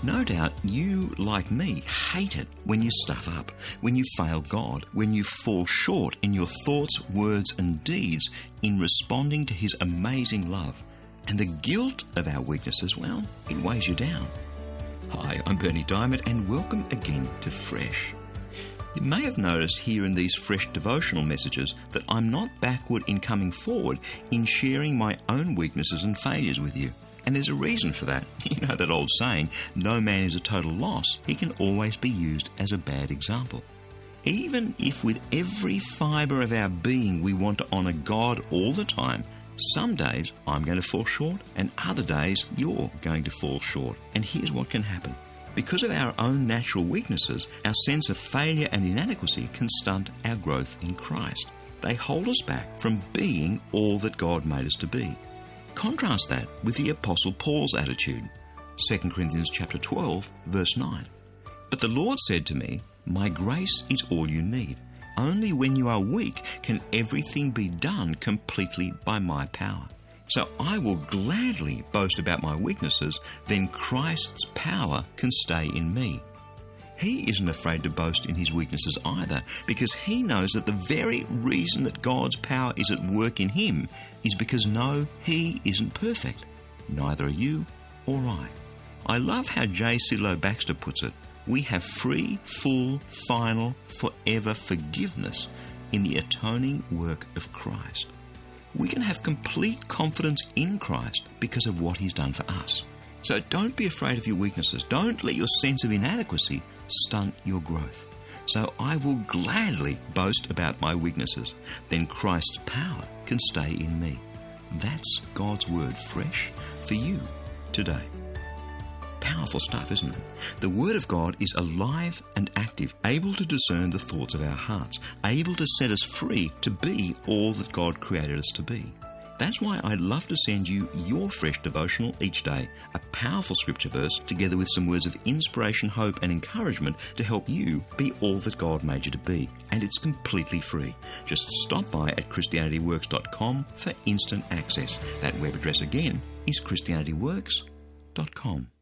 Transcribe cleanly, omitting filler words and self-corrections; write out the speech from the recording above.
No doubt you, like me, hate it when you stuff up, when you fail God, when you fall short in your thoughts, words and deeds in responding to His amazing love. And the guilt of our weaknesses, well, it weighs you down. Hi, I'm Bernie Diamond and welcome again to Fresh. You may have noticed here in these Fresh devotional messages that I'm not backward in coming forward in sharing my own weaknesses and failures with you. And there's a reason for that. You know that old saying, no man is a total loss. He can always be used as a bad example. Even if with every fibre of our being we want to honour God all the time, some days I'm going to fall short and other days you're going to fall short. And here's what can happen. Because of our own natural weaknesses, our sense of failure and inadequacy can stunt our growth in Christ. They hold us back from being all that God made us to be. Contrast that with the Apostle Paul's attitude. 2 Corinthians chapter 12, verse 9. But the Lord said to me, my grace is all you need. Only when you are weak can everything be done completely by my power. So I will gladly boast about my weaknesses, then Christ's power can stay in me. He isn't afraid to boast in his weaknesses either, because he knows that the very reason that God's power is at work in him is because no, he isn't perfect. Neither are you or I. I love how J. Sidlow Baxter puts it. We have free, full, final, forever forgiveness in the atoning work of Christ. We can have complete confidence in Christ because of what he's done for us. So don't be afraid of your weaknesses. Don't let your sense of inadequacy stunt your growth. So I will gladly boast about my weaknesses. Then Christ's power can stay in me. That's God's word fresh for you today. Powerful stuff, isn't it? The Word of God is alive and active, able to discern the thoughts of our hearts, able to set us free to be all that God created us to be. That's why I'd love to send you your Fresh devotional each day, a powerful scripture verse together with some words of inspiration, hope and encouragement to help you be all that God made you to be. And it's completely free. Just stop by at ChristianityWorks.com for instant access. That web address again is ChristianityWorks.com.